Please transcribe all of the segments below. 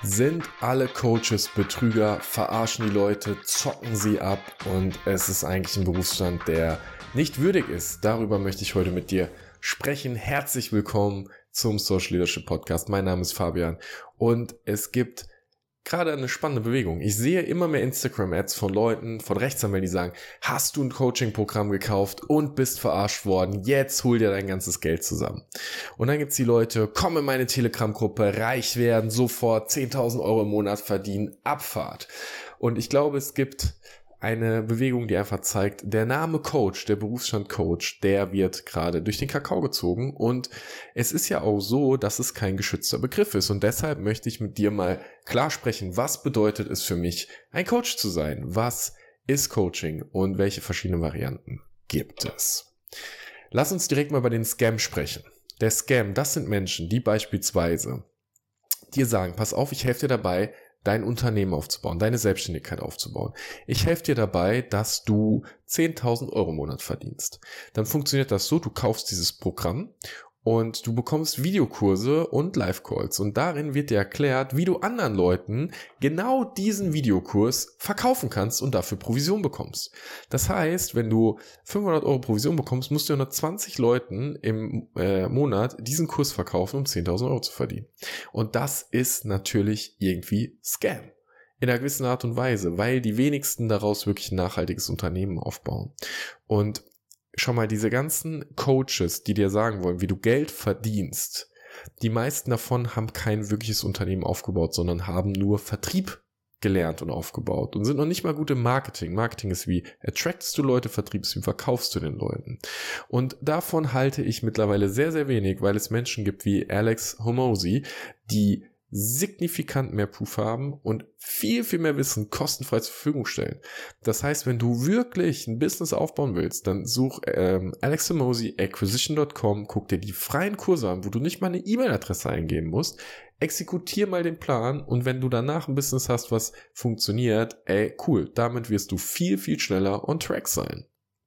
Sind alle Coaches Betrüger, verarschen die Leute, zocken sie ab und es ist eigentlich ein Berufsstand, der nicht würdig ist. Darüber möchte ich heute mit dir sprechen. Herzlich willkommen zum Social Leadership Podcast. Mein Name ist Fabian und es gibt gerade eine spannende Bewegung. Ich sehe immer mehr Instagram-Ads von Leuten, von Rechtsanwälten, die sagen, hast du ein Coaching-Programm gekauft und bist verarscht worden, jetzt hol dir dein ganzes Geld zusammen. Und dann gibt's die Leute, komm in meine Telegram-Gruppe, reich werden, sofort 10.000 Euro im Monat verdienen, Abfahrt. Und ich glaube, es gibt eine Bewegung, die einfach zeigt, der Name Coach, der Berufsstand Coach, der wird gerade durch den Kakao gezogen und es ist ja auch so, dass es kein geschützter Begriff ist und deshalb möchte ich mit dir mal klar sprechen, was bedeutet es für mich, ein Coach zu sein? Was ist Coaching und welche verschiedenen Varianten gibt es? Lass uns direkt mal über den Scam sprechen. Der Scam, das sind Menschen, die beispielsweise dir sagen, pass auf, ich helfe dir dabei, dein Unternehmen aufzubauen, deine Selbstständigkeit aufzubauen. Ich helfe dir dabei, dass du 10.000 Euro im Monat verdienst. Dann funktioniert das so, du kaufst dieses Programm und du bekommst Videokurse und Live-Calls. Und darin wird dir erklärt, wie du anderen Leuten genau diesen Videokurs verkaufen kannst und dafür Provision bekommst. Das heißt, wenn du 500 Euro Provision bekommst, musst du 120 Leuten im Monat diesen Kurs verkaufen, um 10.000 Euro zu verdienen. Und das ist natürlich irgendwie Scam. In einer gewissen Art und Weise, weil die wenigsten daraus wirklich ein nachhaltiges Unternehmen aufbauen. Und schau mal, diese ganzen Coaches, die dir sagen wollen, wie du Geld verdienst, die meisten davon haben kein wirkliches Unternehmen aufgebaut, sondern haben nur Vertrieb gelernt und aufgebaut und sind noch nicht mal gut im Marketing. Marketing ist wie attractest du Leute, Vertrieb ist wie verkaufst du den Leuten. Und davon halte ich mittlerweile sehr, sehr wenig, weil es Menschen gibt wie Alex Hormozi, die signifikant mehr Proof haben und viel, viel mehr Wissen kostenfrei zur Verfügung stellen. Das heißt, wenn du wirklich ein Business aufbauen willst, dann such Alex Hormozi, acquisition.com, guck dir die freien Kurse an, wo du nicht mal eine E-Mail-Adresse eingeben musst, exekutier mal den Plan und wenn du danach ein Business hast, was funktioniert, cool, damit wirst du viel, viel schneller on track sein.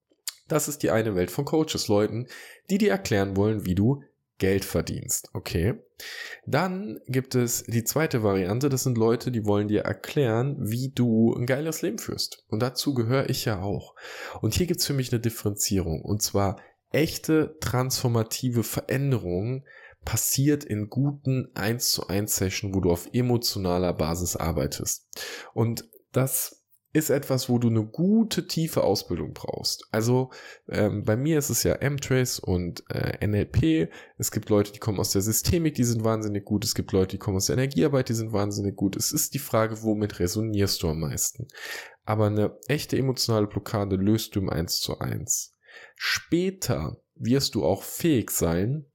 Das ist die eine Welt von Coaches, Leuten, die dir erklären wollen, wie du Geld verdienst, okay? Dann gibt es die zweite Variante, das sind Leute, die wollen dir erklären, wie du ein geiles Leben führst. Und dazu gehöre ich ja auch. Und hier gibt es für mich eine Differenzierung. Und zwar echte transformative Veränderung passiert in guten 1:1 Sessions, wo du auf emotionaler Basis arbeitest. Und das ist etwas, wo du eine gute, tiefe Ausbildung brauchst. Also bei mir ist es ja M-Trace und NLP. Es gibt Leute, die kommen aus der Systemik, die sind wahnsinnig gut. Es gibt Leute, die kommen aus der Energiearbeit, die sind wahnsinnig gut. Es ist die Frage, womit resonierst du am meisten? Aber eine echte emotionale Blockade löst du im 1:1. Später wirst du auch fähig sein,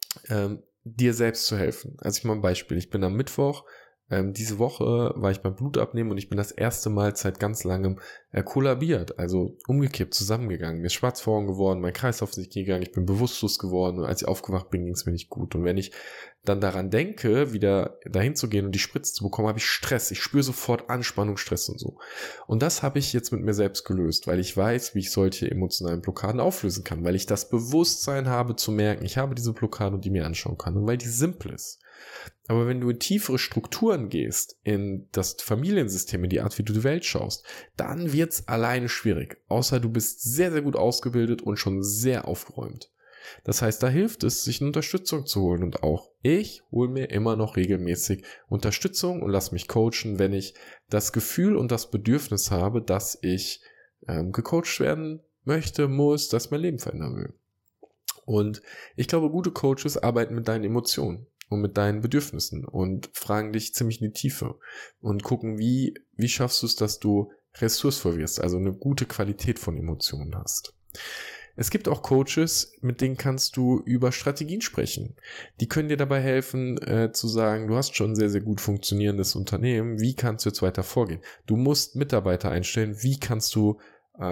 dir selbst zu helfen. Also ich mache ein Beispiel. Ich bin am Mittwoch diese Woche war ich beim Blutabnehmen und ich bin das erste Mal seit ganz langem kollabiert, also umgekippt, zusammengegangen. Mir ist schwarz vor Augen geworden, mein Kreislauf ist nicht gegangen, ich bin bewusstlos geworden und als ich aufgewacht bin, ging es mir nicht gut. Und wenn ich dann daran denke, wieder dahin zu gehen und die Spritze zu bekommen, habe ich Stress. Ich spüre sofort Anspannung, Stress und so. Und das habe ich jetzt mit mir selbst gelöst, weil ich weiß, wie ich solche emotionalen Blockaden auflösen kann, weil ich das Bewusstsein habe zu merken, ich habe diese Blockade und die mir anschauen kann und weil die simpel ist. Aber wenn du in tiefere Strukturen gehst, in das Familiensystem, in die Art, wie du die Welt schaust, dann wird's alleine schwierig. Außer du bist sehr, sehr gut ausgebildet und schon sehr aufgeräumt. Das heißt, da hilft es, sich eine Unterstützung zu holen. Und auch ich hole mir immer noch regelmäßig Unterstützung und lass mich coachen, wenn ich das Gefühl und das Bedürfnis habe, dass ich gecoacht werden möchte, muss, dass mein Leben verändern will. Und ich glaube, gute Coaches arbeiten mit deinen Emotionen und mit deinen Bedürfnissen und fragen dich ziemlich in die Tiefe und gucken, wie schaffst du es, dass du ressourcevoll wirst, also eine gute Qualität von Emotionen hast. Es gibt auch Coaches, mit denen kannst du über Strategien sprechen. Die können dir dabei helfen, zu sagen, du hast schon ein sehr, sehr gut funktionierendes Unternehmen, wie kannst du jetzt weiter vorgehen? Du musst Mitarbeiter einstellen, wie kannst du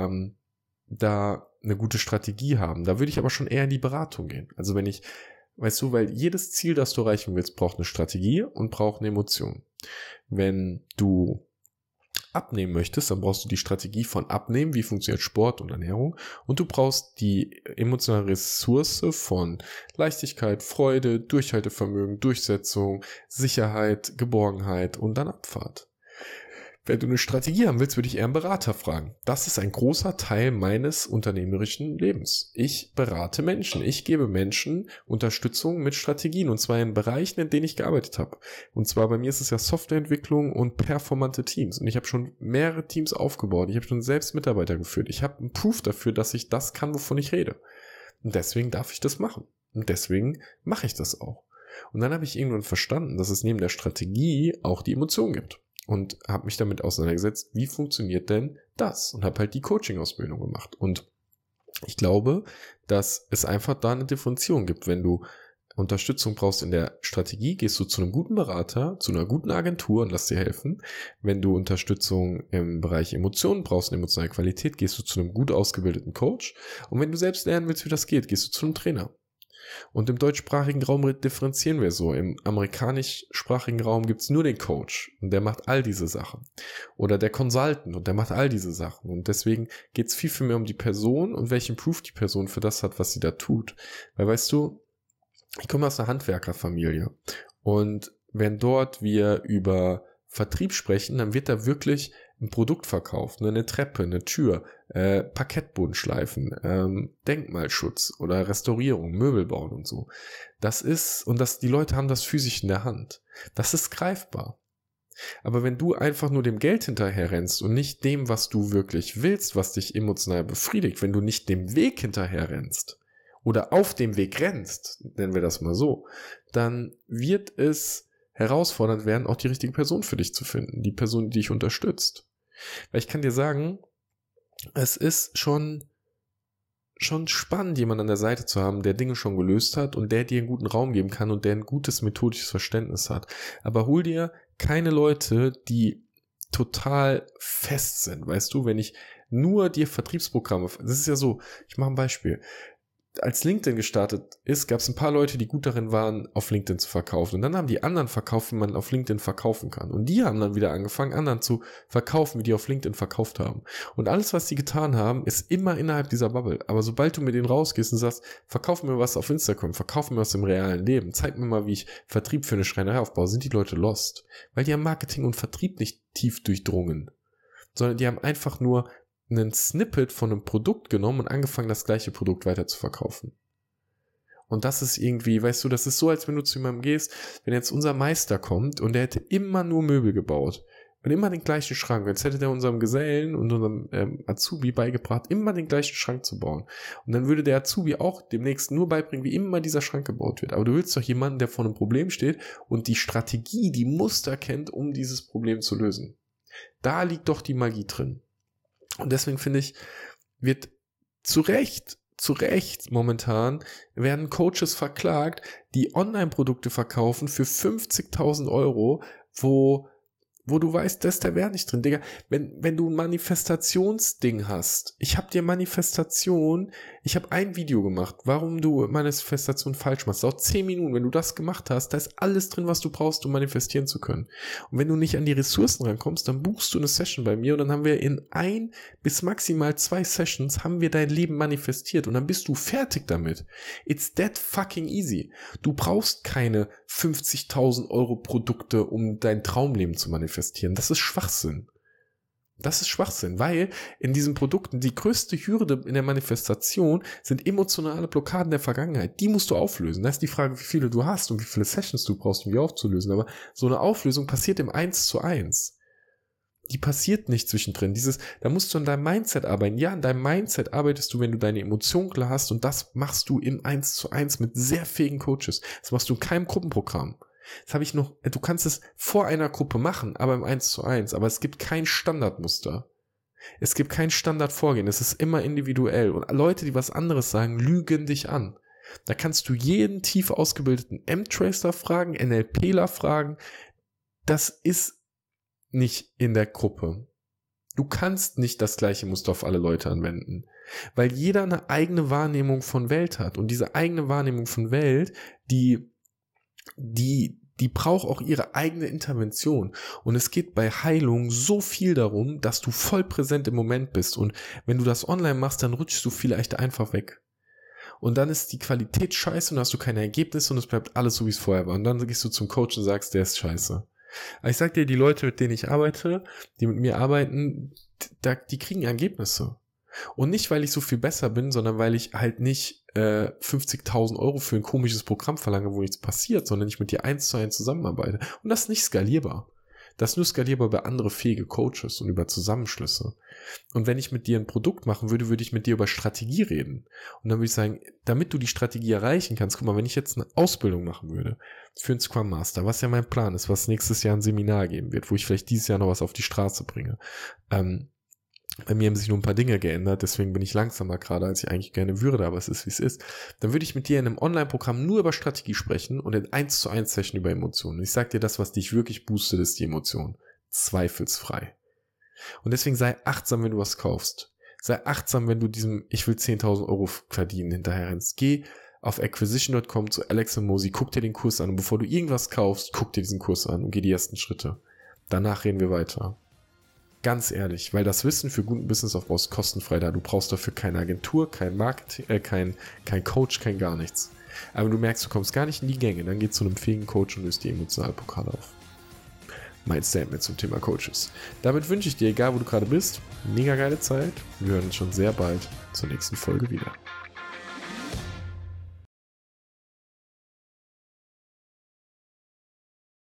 da eine gute Strategie haben? Da würde ich aber schon eher in die Beratung gehen. Also weißt du, weil jedes Ziel, das du erreichen willst, braucht eine Strategie und braucht eine Emotion. Wenn du abnehmen möchtest, dann brauchst du die Strategie von Abnehmen, wie funktioniert Sport und Ernährung, und du brauchst die emotionale Ressource von Leichtigkeit, Freude, Durchhaltevermögen, Durchsetzung, Sicherheit, Geborgenheit und dann Abfahrt. Wenn du eine Strategie haben willst, würde ich eher einen Berater fragen. Das ist ein großer Teil meines unternehmerischen Lebens. Ich berate Menschen. Ich gebe Menschen Unterstützung mit Strategien, und zwar in Bereichen, in denen ich gearbeitet habe. Und zwar bei mir ist es ja Softwareentwicklung und performante Teams. Und ich habe schon mehrere Teams aufgebaut. Ich habe schon selbst Mitarbeiter geführt. Ich habe einen Proof dafür, dass ich das kann, wovon ich rede. Und deswegen darf ich das machen. Und deswegen mache ich das auch. Und dann habe ich irgendwann verstanden, dass es neben der Strategie auch die Emotion gibt. Und habe mich damit auseinandergesetzt, wie funktioniert denn das? Und habe halt die Coaching-Ausbildung gemacht. Und ich glaube, dass es einfach da eine Differenzierung gibt. Wenn du Unterstützung brauchst in der Strategie, gehst du zu einem guten Berater, zu einer guten Agentur und lass dir helfen. Wenn du Unterstützung im Bereich Emotionen brauchst und emotionale Qualität, gehst du zu einem gut ausgebildeten Coach. Und wenn du selbst lernen willst, wie das geht, gehst du zu einem Trainer. Und im deutschsprachigen Raum differenzieren wir so. Im amerikanischsprachigen Raum gibt's nur den Coach und der macht all diese Sachen. Oder der Consultant und der macht all diese Sachen. Und deswegen geht's viel, viel mehr um die Person und welchen Proof die Person für das hat, was sie da tut. Weil, weißt du, ich komme aus einer Handwerkerfamilie und wenn dort wir über Vertrieb sprechen, dann wird da wirklich ein Produkt verkauft, eine Treppe, eine Tür, Parkettbodenschleifen, Denkmalschutz oder Restaurierung, Möbel bauen und so. Die Leute haben das physisch in der Hand. Das ist greifbar. Aber wenn du einfach nur dem Geld hinterher rennst und nicht dem, was du wirklich willst, was dich emotional befriedigt, wenn du nicht dem Weg hinterher rennst oder auf dem Weg rennst, nennen wir das mal so, dann wird es herausfordernd werden, auch die richtige Person für dich zu finden, die Person, die dich unterstützt. Weil ich kann dir sagen, es ist schon spannend, jemanden an der Seite zu haben, der Dinge schon gelöst hat und der dir einen guten Raum geben kann und der ein gutes methodisches Verständnis hat. Aber hol dir keine Leute, die total fest sind, weißt du, wenn ich nur dir Vertriebsprogramme, das ist ja so, ich mache ein Beispiel. Als LinkedIn gestartet ist, gab es ein paar Leute, die gut darin waren, auf LinkedIn zu verkaufen. Und dann haben die anderen verkauft, wie man auf LinkedIn verkaufen kann. Und die haben dann wieder angefangen, anderen zu verkaufen, wie die auf LinkedIn verkauft haben. Und alles, was die getan haben, ist immer innerhalb dieser Bubble. Aber sobald du mit denen rausgehst und sagst, verkauf mir was auf Instagram, verkauf mir was im realen Leben, zeig mir mal, wie ich Vertrieb für eine Schreinerei aufbaue, sind die Leute lost. Weil die haben Marketing und Vertrieb nicht tief durchdrungen. Sondern die haben einfach nur einen Snippet von einem Produkt genommen und angefangen, das gleiche Produkt weiter zu verkaufen. Und das ist irgendwie, weißt du, das ist so, als wenn du zu jemandem gehst, wenn jetzt unser Meister kommt und der hätte immer nur Möbel gebaut und immer den gleichen Schrank. Jetzt hätte der unserem Gesellen und unserem Azubi beigebracht, immer den gleichen Schrank zu bauen. Und dann würde der Azubi auch demnächst nur beibringen, wie immer dieser Schrank gebaut wird. Aber du willst doch jemanden, der vor einem Problem steht und die Strategie, die Muster kennt, um dieses Problem zu lösen. Da liegt doch die Magie drin. Und deswegen finde ich, wird zu Recht momentan werden Coaches verklagt, die Online-Produkte verkaufen für 50.000 Euro, wo du weißt, da ist der Wert nicht drin. Digga, wenn du ein Manifestationsding hast, ich habe ein Video gemacht, warum du Manifestation falsch machst. Auch 10 Minuten, wenn du das gemacht hast, da ist alles drin, was du brauchst, um manifestieren zu können. Und wenn du nicht an die Ressourcen rankommst, dann buchst du eine Session bei mir und dann haben wir in 1 bis maximal 2 Sessions haben wir dein Leben manifestiert und dann bist du fertig damit. It's that fucking easy. Du brauchst keine 50.000 Euro Produkte, um dein Traumleben zu manifestieren. Das ist Schwachsinn. Das ist Schwachsinn, weil in diesen Produkten die größte Hürde in der Manifestation sind emotionale Blockaden der Vergangenheit. Die musst du auflösen. Da ist die Frage, wie viele du hast und wie viele Sessions du brauchst, um die aufzulösen. Aber so eine Auflösung passiert im 1:1. Die passiert nicht zwischendrin. Da musst du an deinem Mindset arbeiten. Ja, an deinem Mindset arbeitest du, wenn du deine Emotionen klar hast und das machst du im 1:1 mit sehr fähigen Coaches. Das machst du in keinem Gruppenprogramm. Du kannst es vor einer Gruppe machen, aber im 1:1. Aber es gibt kein Standardmuster. Es gibt kein Standardvorgehen. Es ist immer individuell. Und Leute, die was anderes sagen, lügen dich an. Da kannst du jeden tief ausgebildeten M-Tracer fragen, NLPler fragen. Das ist nicht in der Gruppe. Du kannst nicht das gleiche Muster auf alle Leute anwenden, weil jeder eine eigene Wahrnehmung von Welt hat. Und diese eigene Wahrnehmung von Welt, die die braucht auch ihre eigene Intervention. Und es geht bei Heilung so viel darum, dass du voll präsent im Moment bist. Und wenn du das online machst, dann rutschst du vielleicht einfach weg. Und dann ist die Qualität scheiße und hast du keine Ergebnisse und es bleibt alles so, wie es vorher war. Und dann gehst du zum Coach und sagst, der ist scheiße. Aber ich sag dir, die Leute, mit denen ich arbeite, die mit mir arbeiten, die kriegen Ergebnisse. Und nicht, weil ich so viel besser bin, sondern weil ich halt nicht 50.000 Euro für ein komisches Programm verlange, wo nichts passiert, sondern ich mit dir 1:1 zusammenarbeite. Und das ist nicht skalierbar. Das ist nur skalierbar bei andere fähige Coaches und über Zusammenschlüsse. Und wenn ich mit dir ein Produkt machen würde, würde ich mit dir über Strategie reden. Und dann würde ich sagen, damit du die Strategie erreichen kannst, guck mal, wenn ich jetzt eine Ausbildung machen würde für einen Scrum Master, was ja mein Plan ist, was nächstes Jahr ein Seminar geben wird, wo ich vielleicht dieses Jahr noch was auf die Straße bringe. Bei mir haben sich nur ein paar Dinge geändert, deswegen bin ich langsamer gerade, als ich eigentlich gerne würde, aber es ist, wie es ist. Dann würde ich mit dir in einem Online-Programm nur über Strategie sprechen und in 1:1 Session über Emotionen. Und ich sag dir, das, was dich wirklich boostet, ist die Emotion. Zweifelsfrei. Und deswegen sei achtsam, wenn du was kaufst. Sei achtsam, wenn du diesem ich will 10.000 Euro verdienen hinterher rennst. Geh auf acquisition.com zu Alex und Mosi, guck dir den Kurs an und bevor du irgendwas kaufst, guck dir diesen Kurs an und geh die ersten Schritte. Danach reden wir weiter. Ganz ehrlich, weil das Wissen für guten Businessaufbau ist kostenfrei da. Du brauchst dafür keine Agentur, kein Marketing, kein Coach, kein gar nichts. Aber wenn du merkst, du kommst gar nicht in die Gänge, dann geh zu einem fähigen Coach und löst die Emotionalpokale auf. Mein Statement zum Thema Coaches. Damit wünsche ich dir, egal wo du gerade bist, mega geile Zeit. Wir hören uns schon sehr bald zur nächsten Folge wieder.